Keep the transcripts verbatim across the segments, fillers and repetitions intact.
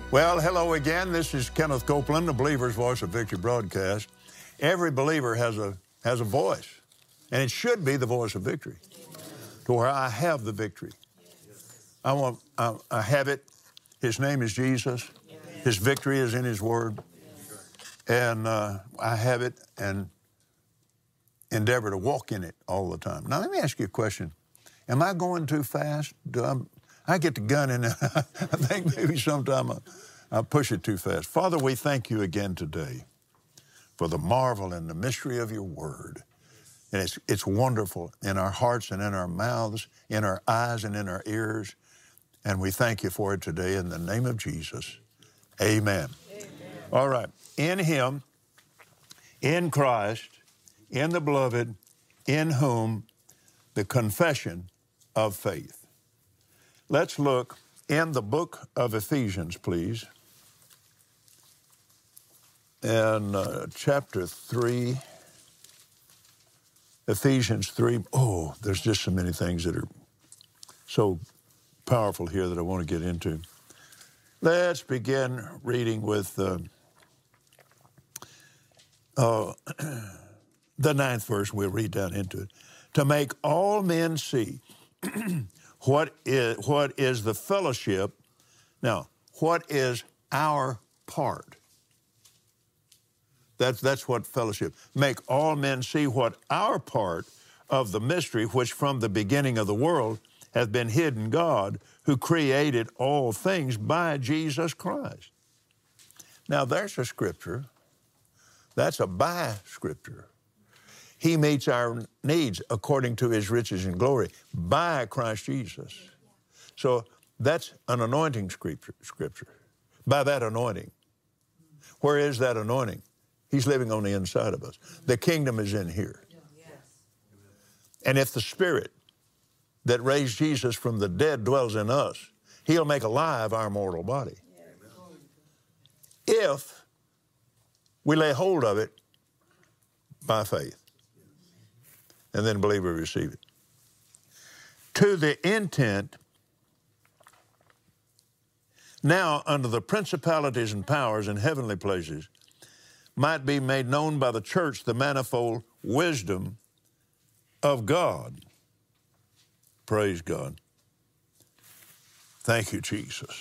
Well, hello again. This is Kenneth Copeland, the Believer's Voice of Victory broadcast. Every believer has a has a voice, and it should be the voice of victory, to where I have the victory. I want, I, I have it. His name is Jesus. His victory is in His Word, and uh, I have it and endeavor to walk in it all the time. Now, let me ask you a question. Am I going too fast? Do I, I get the gun in there. I think maybe sometime I, I push it too fast. Father, we thank you again today for the marvel and the mystery of your word. And it's, it's wonderful in our hearts and in our mouths, in our eyes and in our ears. And we thank you for it today in the name of Jesus. Amen. Amen. All right. In Him, in Christ, in the beloved, in whom the confession of faith. Let's look in the book of Ephesians, please. And uh, chapter three, Ephesians three. Oh, there's just so many things that are so powerful here that I want to get into. Let's begin reading with uh, uh, the ninth verse. We'll read down into it. To make all men see what is, what is the fellowship. Now, what is our part? That's, that's what fellowship. Make all men see what our part of the mystery, which from the beginning of the world hath been hidden God, who created all things by Jesus Christ. Now, there's a scripture. That's a by scripture. He meets our needs according to His riches and glory by Christ Jesus. So that's an anointing scripture. scripture. By that anointing. Where is that anointing? He's living on the inside of us. The kingdom is in here. And if the Spirit that raised Jesus from the dead dwells in us, He'll make alive our mortal body. If we lay hold of it by faith and then believe we receive it. To the intent, now under the principalities and powers in heavenly places, might be made known by the church the manifold wisdom of God. Praise God. Thank you, Jesus.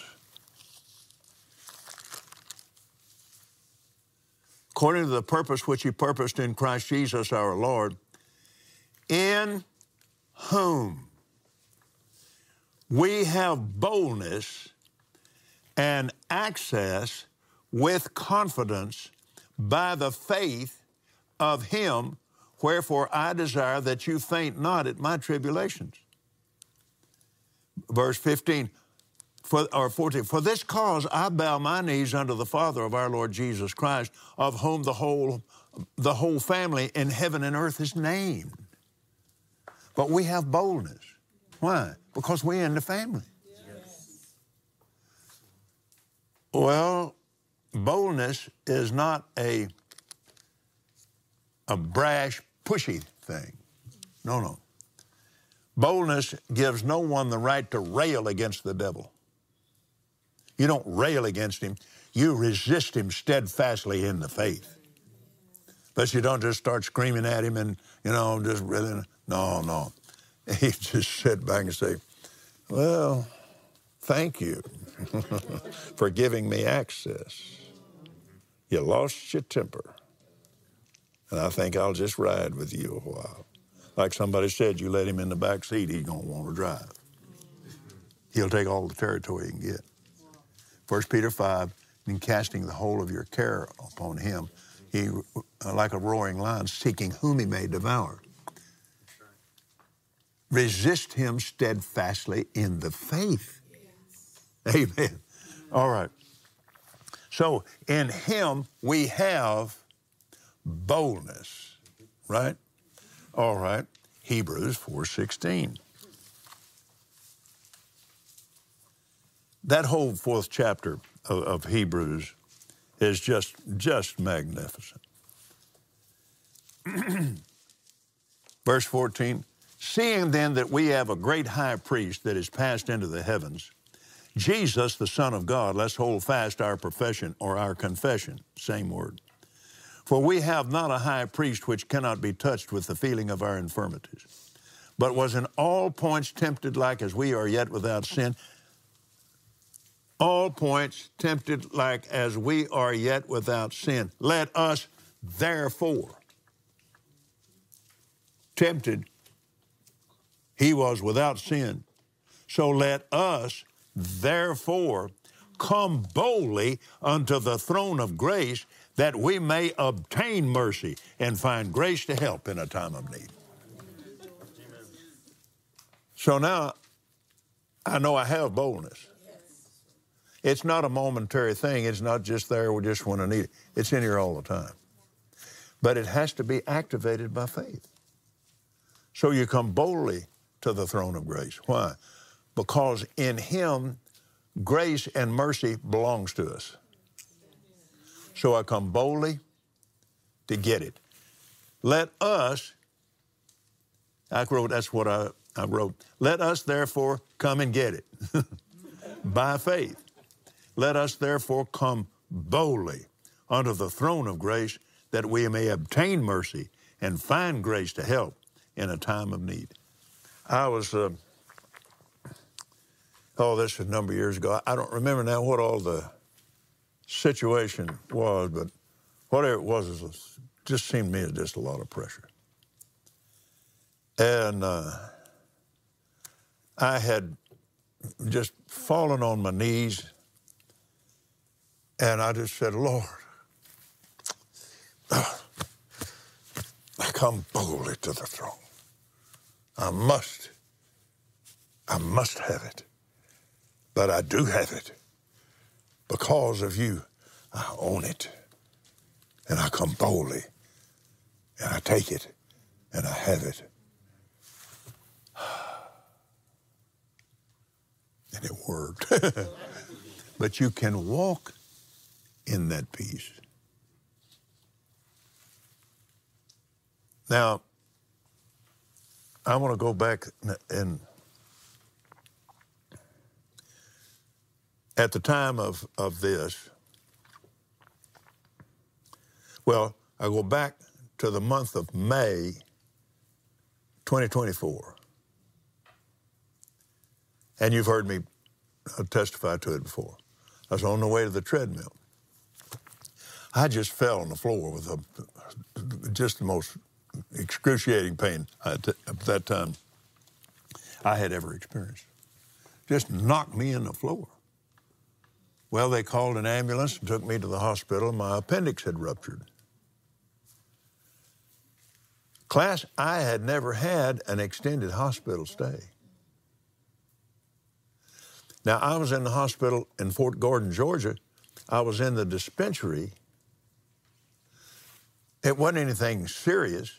According to the purpose which He purposed in Christ Jesus our Lord, in whom we have boldness and access with confidence by the faith of Him, wherefore I desire that you faint not at my tribulations. Verse fifteen, for, or fourteen, for this cause I bow my knees unto the Father of our Lord Jesus Christ, of whom the whole, the whole family in heaven and earth is named. But we have boldness. Why? Because we're in the family. Yes. Well, boldness is not a, a brash, pushy thing. No, no. Boldness gives no one the right to rail against the devil. You don't rail against him. You resist him steadfastly in the faith. But you don't just start screaming at him and, you know, just really, no, no. He just sit back and say, well, thank you for giving me access. You lost your temper. And I think I'll just ride with you a while. Like somebody said, you let him in the back seat, he's going to want to drive. He'll take all the territory he can get. First Peter five, in casting the whole of your care upon him, he, like a roaring lion, seeking whom he may devour. Resist him steadfastly in the faith. Yes. Amen. All right. So in him we have boldness, right? All right. Hebrews four sixteen. That whole fourth chapter of, of Hebrews is just, just magnificent. Verse fourteen, seeing then that we have a great high priest that is passed into the heavens, Jesus, the Son of God, let's hold fast our profession or our confession, same word. For we have not a high priest which cannot be touched with the feeling of our infirmities, but was in all points tempted like as we are, yet without sin. All points tempted like as we are, yet without sin. Let us therefore, tempted, he was without sin. So let us therefore come boldly unto the throne of grace, that we may obtain mercy and find grace to help in a time of need. So now I know I have boldness. It's not a momentary thing. It's not just there we just when I need it. It's in here all the time. But it has to be activated by faith. So you come boldly to the throne of grace. Why? Because in him, grace and mercy belongs to us. So I come boldly to get it. Let us, I wrote, that's what I, I wrote. Let us therefore come and get it by faith. Let us therefore come boldly unto the throne of grace, that we may obtain mercy and find grace to help in a time of need. I was, uh, oh, this was a number of years ago. I don't remember now what all the situation was, but whatever it was, it just seemed to me as just a lot of pressure. And uh, I had just fallen on my knees, and I just said, Lord, I come boldly to the throne. I must, I must have it. But I do have it. Because of you, I own it. And I come boldly, and I take it, and I have it. And it worked. But you can walk in that peace. Now, I want to go back and at the time of, of this, well, I go back to the month of May twenty twenty-four. And you've heard me testify to it before. I was on the way to the treadmill. I just fell on the floor with a, just the most excruciating pain at that time I had ever experienced. Just knocked me in the floor. Well, they called an ambulance and took me to the hospital. My appendix had ruptured. Class, I had never had an extended hospital stay. Now, I was in the hospital in Fort Gordon, Georgia. I was in the dispensary. It wasn't anything serious.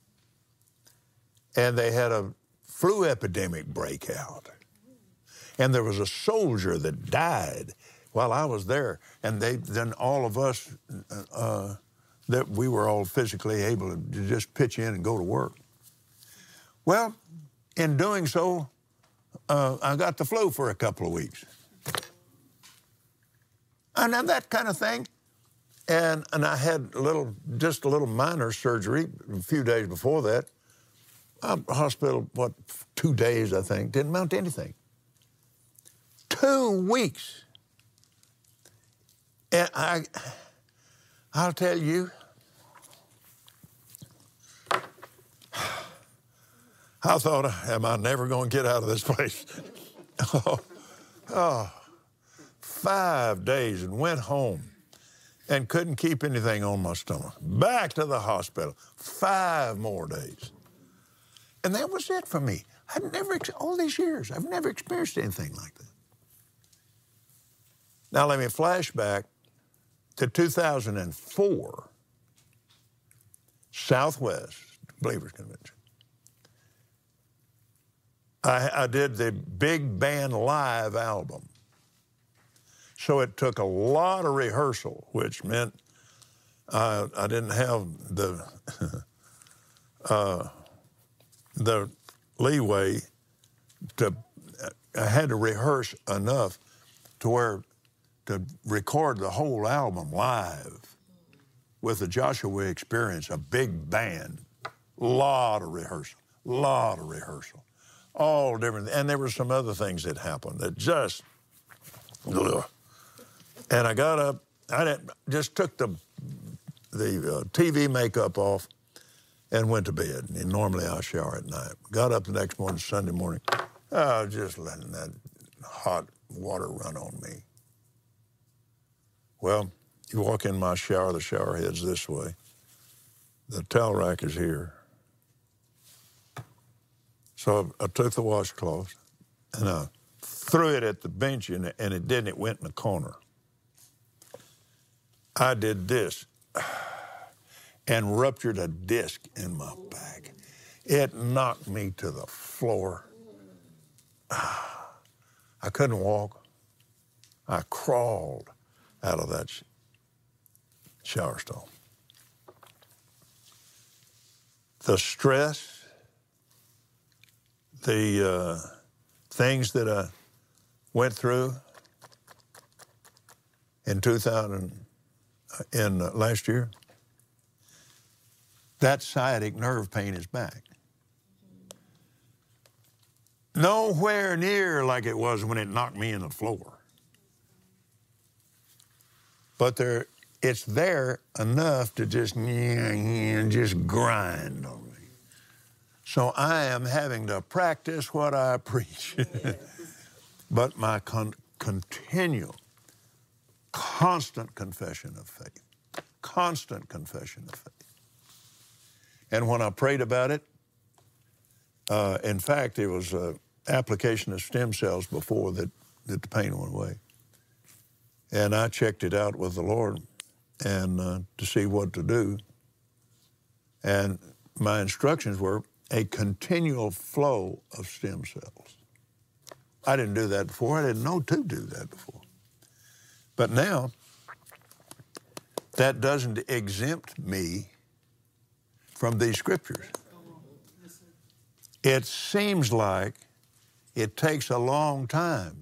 And they had a flu epidemic break out. And there was a soldier that died while I was there. And they then all of us, uh, that we were all physically able to just pitch in and go to work. Well, in doing so, uh, I got the flu for a couple of weeks. And then that kind of thing. And, and I had a little, just a little minor surgery a few days before that. Uh, hospital, what, two days, I think. Didn't amount to anything. Two weeks. And I, I'll tell you, I thought, am I never going to get out of this place? oh, oh, five days and went home and couldn't keep anything on my stomach. Back to the hospital, five more days. And that was it for me. I've never, all these years, I've never experienced anything like that. Now let me flash back to two thousand four, Southwest Believers Convention. I, I did the Big Band Live album. So it took a lot of rehearsal, which meant uh, I didn't have the uh, the leeway to, I had to rehearse enough to where to record the whole album live with the Joshua Experience, a big band, lot of rehearsal, lot of rehearsal, all different. And there were some other things that happened that just, ugh. And I got up, I didn't, just took the, the uh, T V makeup off and went to bed. And normally I shower at night. Got up the next morning, Sunday morning, oh, just letting that hot water run on me. Well, you walk in my shower, the shower head's this way. The towel rack is here. So I, I took the washcloth and I threw it at the bench and it, and it didn't, it went in the corner. I did this and ruptured a disc in my back. It knocked me to the floor. I couldn't walk. I crawled out of that shower stall. The stress, the uh, things that I went through in two thousand, in uh, last year, that sciatic nerve pain is back. Nowhere near like it was when it knocked me in the floor. But there, it's there enough to just, just grind on me. So I am having to practice what I preach. But my con- continual, constant confession of faith, constant confession of faith. And when I prayed about it, uh, in fact, it was an application of stem cells before that, that the pain went away. And I checked it out with the Lord and uh, to see what to do. And my instructions were a continual flow of stem cells. I didn't do that before. I didn't know to do that before. But now, that doesn't exempt me from these scriptures. It seems like it takes a long time.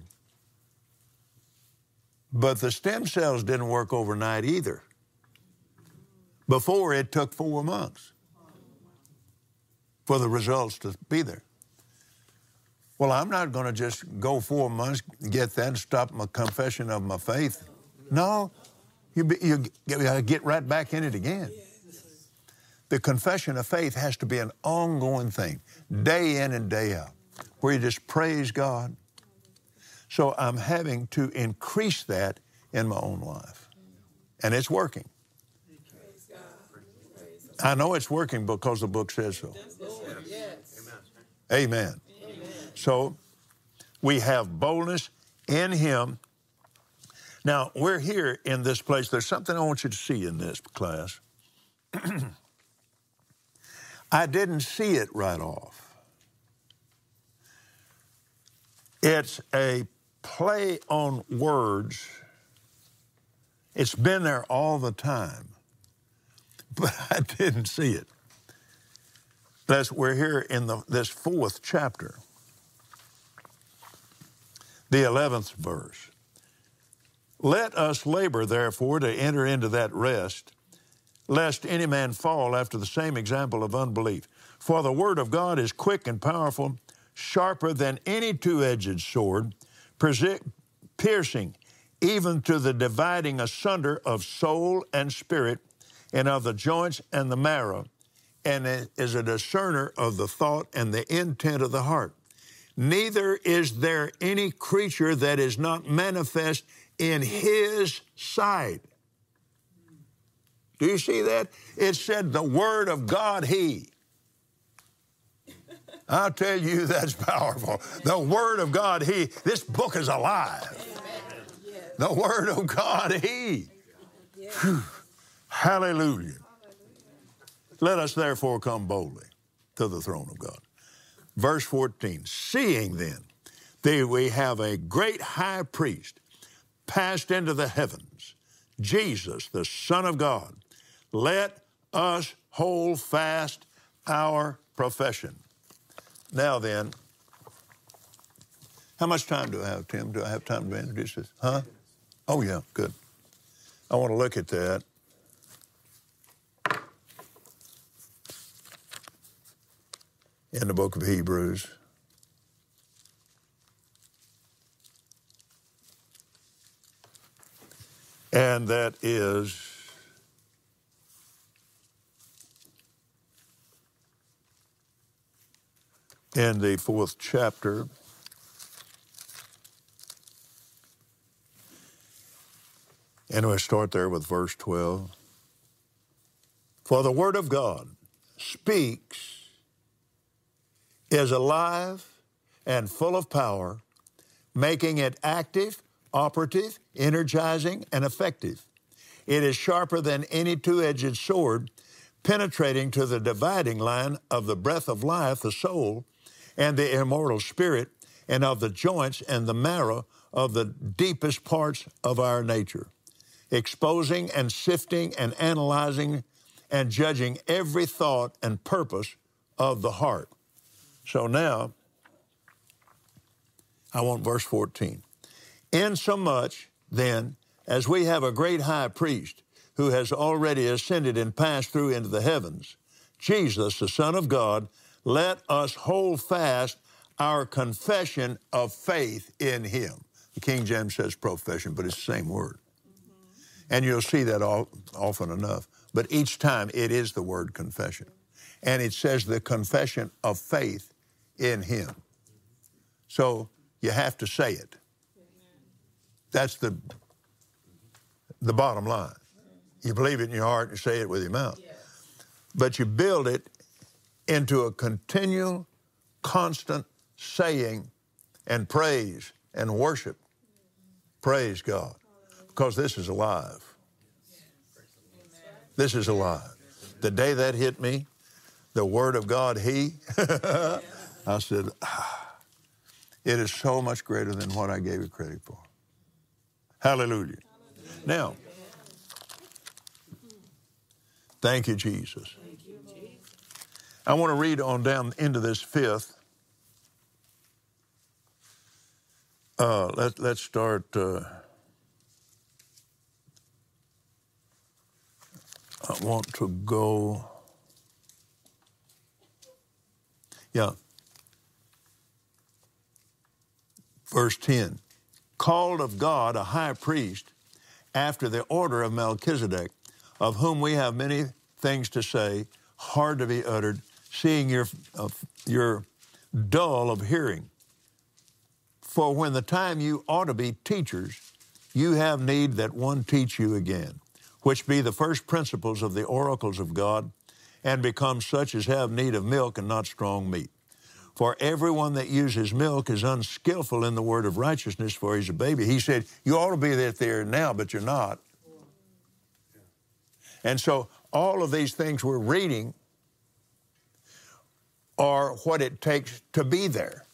But the stem cells didn't work overnight either. Before, it took four months for the results to be there. Well, I'm not going to just go four months, get that, and stop my confession of my faith. No, you, be, you get right back in it again. The confession of faith has to be an ongoing thing, day in and day out, where you just praise God. So I'm having to increase that in my own life. And it's working. I know it's working because the book says so. Amen. So we have boldness in Him. Now, we're here in this place. There's something I want you to see in this class. I didn't see it right off. It's a play on words. It's been there all the time, but I didn't see it. That's, we're here in the, this fourth chapter, the eleventh verse. Let us labor, therefore, to enter into that rest, lest any man fall after the same example of unbelief. For the word of God is quick and powerful, sharper than any two-edged sword, piercing even to the dividing asunder of soul and spirit, and of the joints and the marrow, and it is a discerner of the thought and the intent of the heart. Neither is there any creature that is not manifest in His sight. Do you see that? It said the word of God, He. I'll tell you, that's powerful. The word of God, He. This book is alive. The word of God, He. Whew. Hallelujah. Let us therefore come boldly to the throne of God. Verse fourteen, seeing then that we have a great high priest passed into the heavens, Jesus, the Son of God, let us hold fast our profession. Now then, How much time do I have, Tim? Do I have time to introduce this? Huh? Oh, yeah, good. I want to look at that. In the book of Hebrews. And that is in the fourth chapter. And we'll start there with verse twelve. For the word of God speaks, is alive and full of power, making it active, operative, energizing, and effective. It is sharper than any two-edged sword, penetrating to the dividing line of the breath of life, the soul, and the immortal spirit, and of the joints and the marrow of the deepest parts of our nature, exposing and sifting and analyzing and judging every thought and purpose of the heart. So now, I want verse fourteen. Insomuch, then, as we have a great high priest who has already ascended and passed through into the heavens, Jesus, the Son of God, let us hold fast our confession of faith in him. The King James says profession, but it's the same word. Mm-hmm. And you'll see that all, often enough. But each time it is the word confession. And it says the confession of faith in him. So you have to say it. That's the, the bottom line. You believe it in your heart and say it with your mouth. But you build it into a continual, constant saying and praise and worship. Praise God. Because this is alive. This is alive. The day that hit me, the word of God, he, I said, ah, it is so much greater than what I gave it credit for. Hallelujah. Hallelujah. Now, thank you, Jesus. Thank you, Jesus. I want to read on down into this fifth. Uh, let, let's start. Uh, I want to go. Yeah. Verse ten. Called of God a high priest after the order of Melchizedek, of whom we have many things to say, hard to be uttered, seeing you're, uh, you're dull of hearing. For when the time you ought to be teachers, you have need that one teach you again, which be the first principles of the oracles of God, and become such as have need of milk and not strong meat. For everyone that uses milk is unskillful in the word of righteousness, for he's a baby. He said, you ought to be there now, but you're not. And so all of these things we're reading are what it takes to be there.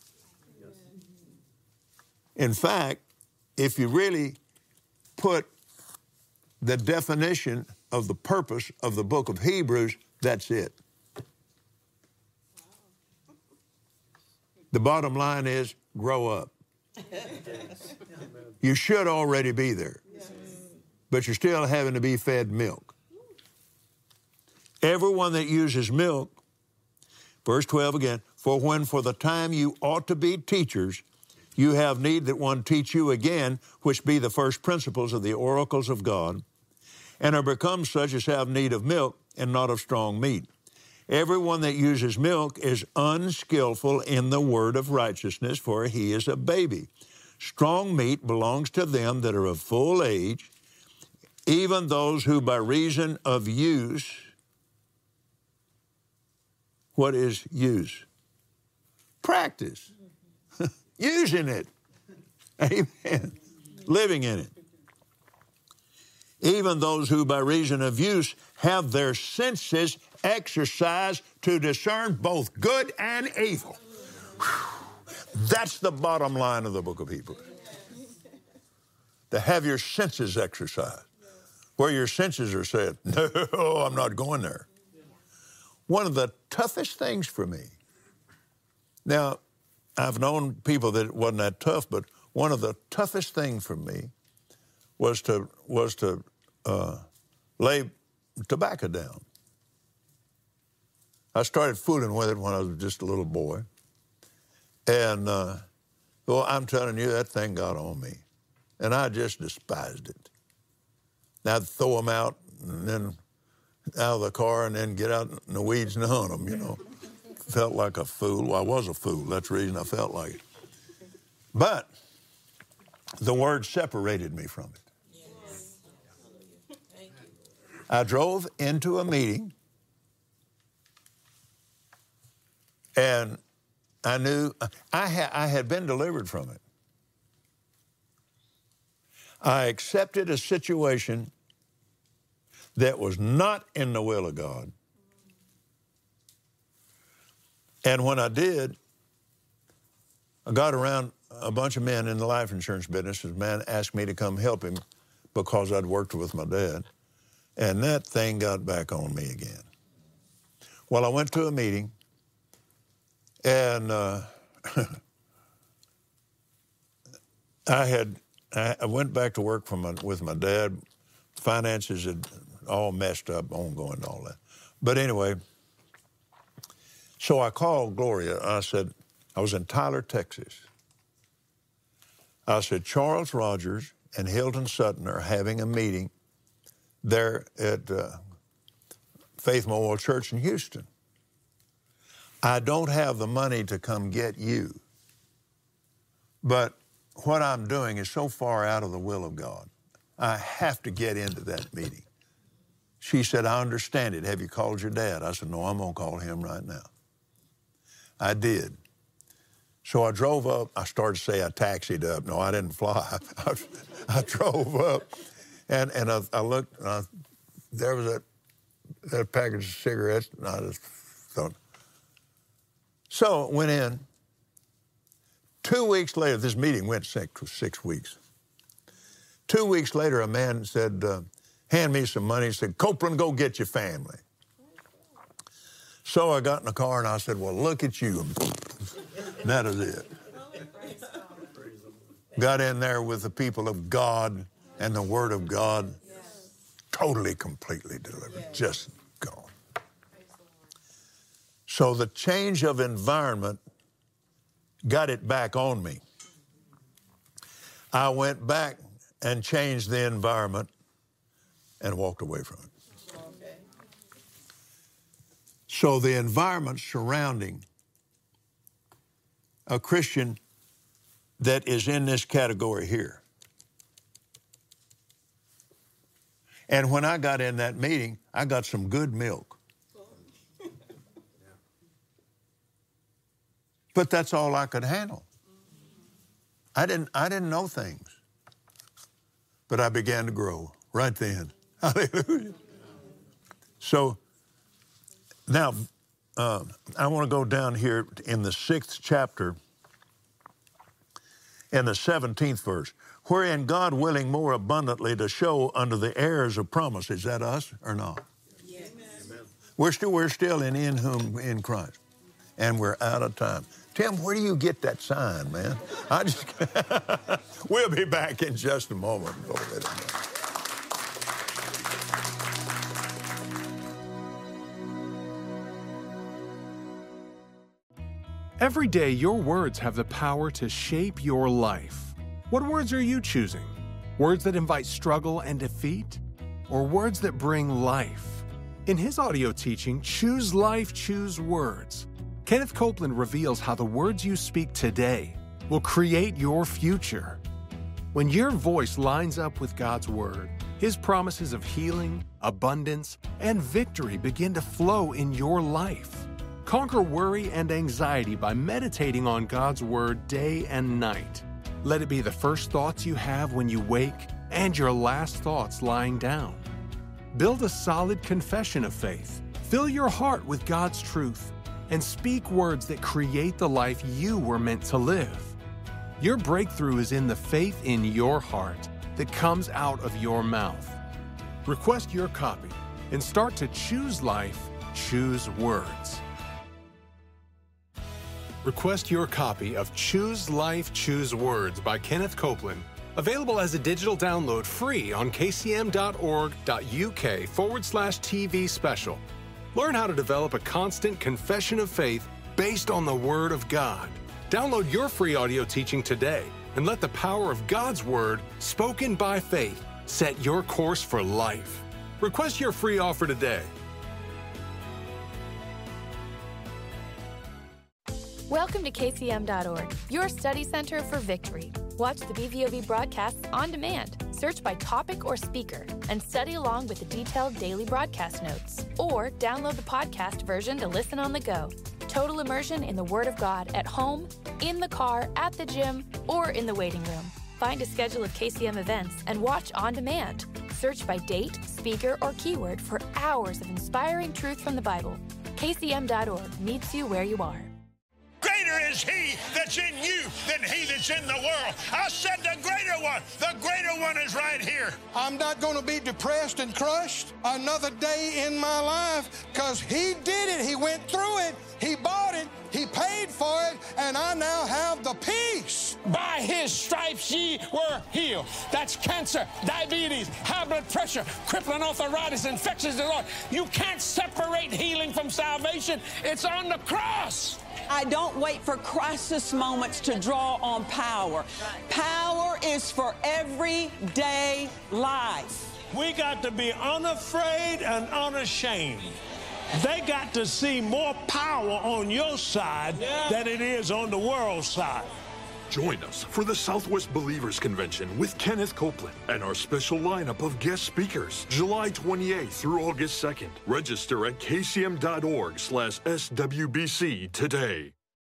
In fact, if you really put the definition of the purpose of the book of Hebrews, that's it. The bottom line is, grow up. You should already be there, but you're still having to be fed milk. Everyone that uses milk, verse twelve again, for when for the time you ought to be teachers, you have need that one teach you again, which be the first principles of the oracles of God, and are become such as have need of milk and not of strong meat. Everyone that uses milk is unskillful in the word of righteousness, for he is a baby. Strong meat belongs to them that are of full age, even those who by reason of use, what is use? Practice. Using it. Amen. Living in it. Even those who by reason of use have their senses exercised to discern both good and evil. Whew. That's the bottom line of the book of Hebrews. To have your senses exercised. Where your senses are said, no, I'm not going there. One of the toughest things for me. Now, I've known people that it wasn't that tough, but one of the toughest things for me was to was to uh, lay tobacco down. I started fooling with it when I was just a little boy, and uh, well, I'm telling you, that thing got on me, and I just despised it. And I'd throw them out, and then out of the car, and then get out in the weeds and hunt them. You know, felt like a fool. Well, I was a fool. That's the reason I felt like it. But the Word separated me from it. Yes. Thank you. I drove into a meeting, and I knew I had, I had been delivered from it. I accepted a situation that was not in the will of God. And when I did, I got around a bunch of men in the life insurance business. This man asked me to come help him because I'd worked with my dad. And that thing got back on me again. Well, I went to a meeting, and uh, I had I went back to work from my, with my dad. Finances had all messed up, ongoing and all that. But anyway, so I called Gloria. I said, I was in Tyler, Texas. I said, Charles Rogers and Hilton Sutton are having a meeting there at uh, Faith Memorial Church in Houston. I don't have the money to come get you, but what I'm doing is so far out of the will of God. I have to get into that meeting. She said, I understand it. Have you called your dad? I said, no, I'm going to call him right now. I did. So I drove up. I started to say I taxied up. No, I didn't fly. I, I drove up, and, and I, I looked, and I, there was that, that package of cigarettes, and I just thought. So I went in. Two weeks later, this meeting went six, six weeks. Two weeks later, a man said, uh, hand me some money. He said, Copeland, go get your family. So I got in the car, and I said, well, look at you. And that is it. Got in there with the people of God and the Word of God, totally, completely delivered, just gone. So the change of environment got it back on me. I went back and changed the environment and walked away from it. Okay. So the environment surrounding a Christian that is in this category here. And when I got in that meeting, I got some good milk. But that's all I could handle. I didn't, I didn't know things. But I began to grow right then. Hallelujah. So now uh, I want to go down here in the sixth chapter in the seventeenth verse. Wherein God willing more abundantly to show unto the heirs of promise. Is that us or not? Yes. Amen. We're still, we're still in, in whom, in Christ. And we're out of time. Tim, where do you get that sign, man? I just, we'll be back in just a moment. Every day, your words have the power to shape your life. What words are you choosing? Words that invite struggle and defeat? Or words that bring life? In his audio teaching, Choose Life, Choose Words, Kenneth Copeland reveals how the words you speak today will create your future. When your voice lines up with God's Word, His promises of healing, abundance, and victory begin to flow in your life. Conquer worry and anxiety by meditating on God's Word day and night. Let it be the first thoughts you have when you wake and your last thoughts lying down. Build a solid confession of faith. Fill your heart with God's truth and speak words that create the life you were meant to live. Your breakthrough is in the faith in your heart that comes out of your mouth. Request your copy and start to choose life, choose words. Request your copy of Choose Life, Choose Words by Kenneth Copeland, available as a digital download free on kcm.org.uk forward slash TV special. Learn how to develop a constant confession of faith based on the Word of God. Download your free audio teaching today and let the power of God's Word, spoken by faith, set your course for life. Request your free offer today. Welcome to K C M dot org, your study center for victory. Watch the B V O V broadcasts on demand. Search by topic or speaker and study along with the detailed daily broadcast notes. Or download the podcast version to listen on the go. Total immersion in the Word of God at home, in the car, at the gym, or in the waiting room. Find a schedule of K C M events and watch on demand. Search by date, speaker, or keyword for hours of inspiring truth from the Bible. K C M dot org meets you where you are. Greater is he that's in you than he that's in the world. I said the greater one. The greater one is right here. I'm not going to be depressed and crushed another day in my life because he did it. He went through it. He bought it. He paid for it. And I now have the peace. By his stripes ye were healed. That's cancer, diabetes, high blood pressure, crippling arthritis, infections disorder. You can't separate healing from salvation. It's on the cross. I don't wait for crisis moments to draw on power. Power is for everyday life. We got to be unafraid and unashamed. They got to see more power on your side yeah. than it is on the world's side. Join us for the Southwest Believers Convention with Kenneth Copeland and our special lineup of guest speakers, July twenty-eighth through August second. Register at kcm.org slash SWBC today.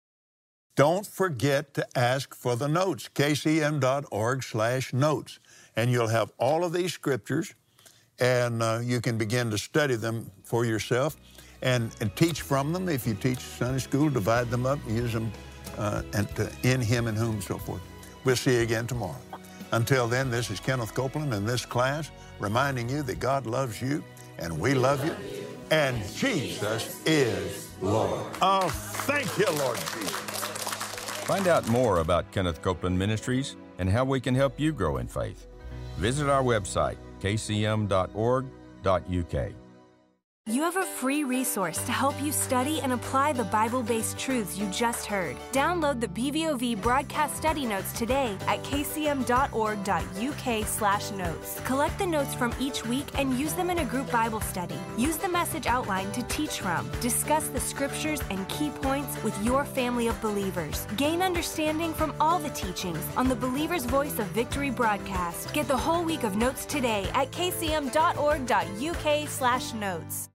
Don't forget to ask for the notes, kcm.org slash notes. And you'll have all of these scriptures, and uh, you can begin to study them for yourself and, and teach from them. If you teach Sunday school, divide them up and use them Uh, and to in him and whom, so forth. We'll see you again tomorrow. Until then, this is Kenneth Copeland in this class, reminding you that God loves you and we love you, and Jesus is Lord. Oh, thank you, Lord Jesus. Find out more about Kenneth Copeland Ministries and how we can help you grow in faith. Visit our website, k c m dot org dot u k. You have a free resource to help you study and apply the Bible-based truths you just heard. Download the B V O V broadcast study notes today at kcm.org.uk slash notes. Collect the notes from each week and use them in a group Bible study. Use the message outline to teach from. Discuss the scriptures and key points with your family of believers. Gain understanding from all the teachings on the Believer's Voice of Victory broadcast. Get the whole week of notes today at kcm.org.uk slash notes.